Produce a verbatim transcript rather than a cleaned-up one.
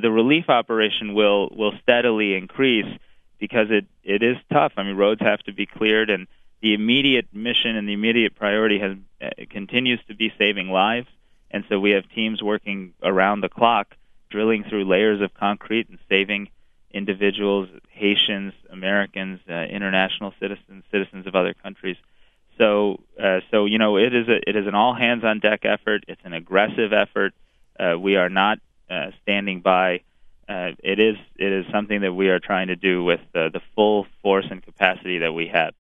the relief operation will will steadily increase because it, it is tough. I mean, roads have to be cleared, and the immediate mission and the immediate priority has uh, continues to be saving lives. And so we have teams working around the clock, drilling through layers of concrete and saving individuals, Haitians, Americans, uh, international citizens, citizens of other countries. So, uh, so you know, it is a, it is an all hands on deck effort. It's an aggressive effort. Uh, we are not uh, standing by. Uh, it is it is something that we are trying to do with uh, the full force and capacity that we have.